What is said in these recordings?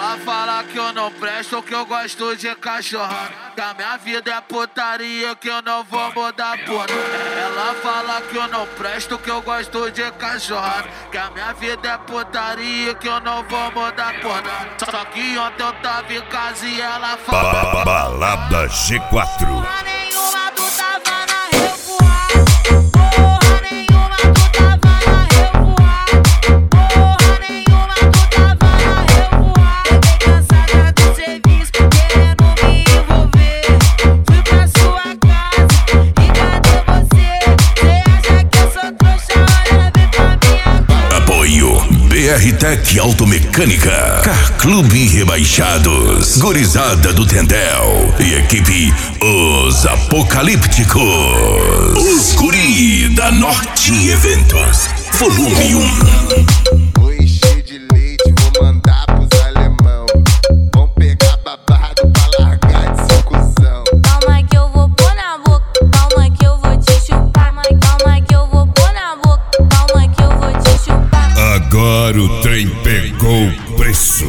Ela fala que eu não presto, que eu gosto de cachorrada, que a minha vida é putaria, que eu não vou mudar por nada. Ela fala que eu não presto, que eu gosto de cachorrada, que a minha vida é putaria, que eu não vou mudar por nada. Só que ontem eu tava em casa e ela fala Balada G4. Porra nenhuma tu tava na revoada. Porra nenhuma tu tava na revoada. Porra nenhuma tu tava na revoada. Fiquei cansada do serviço, querendo me envolver. Fui pra sua casa e cadê você? Cê acha que eu sou trouxa? Olha, vem pra minha casa. Apoio BR-Tech Automecânica, Car Clube Rebaixados, Gurizada do Tendel e equipe Os Apocalípticos. Os Guri da Norte Eventos, volume 1. Oi, cheio de leite, vou mandar pros alemão. Vão pegar babado pra largar de ser cuzão. Calma que eu vou pôr na boca, calma que eu vou te chupar. Calma que eu vou pôr na boca, calma que eu vou te chupar. Agora o trem pegou o preço.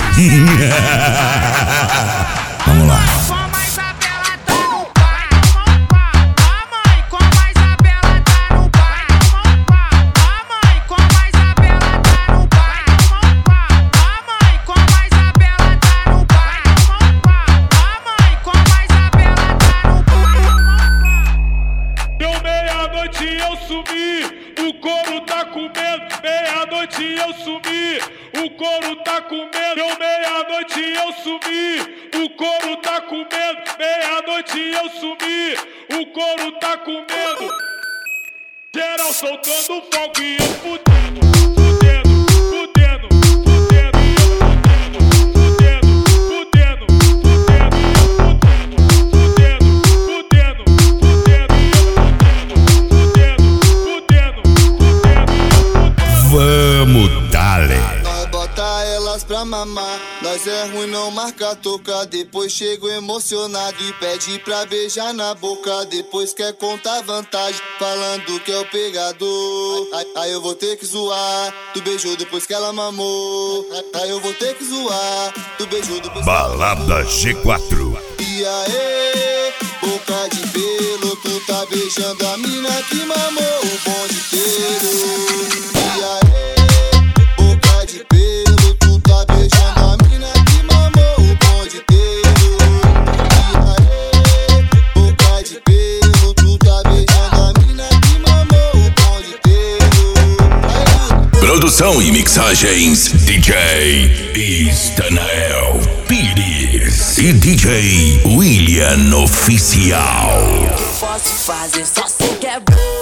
Vamos lá. Como a Isabela tá no pai, a mãe, como a Isabela tá no pai, a mãe, como a Isabela tá no pai, a mãe, como a Isabela tá no pai, a mãe, como a Isabela tá no pai. Deu meia-noite eu sumi, o couro tá comendo. Meia-noite eu sumi, o couro tá comendo. Deu meia-noite eu sumi, o couro tá comendo. Meia-noite eu sumi, o couro tá comendo. Geral soltando fogo e eu fudendo, fudendo, fudendo, fudendo, fudendo, fudendo, fudendo, fudendo, Vamos dale. Nós bota elas pra mamar. Nós é ruim, não marca toca. Depois chego emocionado e pede pra beijar na boca. Depois quer contar vantagem, falando que é o pegador. Aí eu vou ter que zoar. Tu beijou depois que ela mamou. Aí eu vou ter que zoar. Tu beijou depois que ela mamou. Balada G4. E aí, boca de pelo, tu tá beijando a mina que mamou o bonde inteiro. E aí, boca de pelo, tu tá beijando a mina que mamou o bonde inteiro. E aí, boca de pelo, tu tá beijando a mina que mamou o bonde inteiro. Produção e mixagens DJ Istanael Pires e DJ William Oficial. Posso fazer só se quer.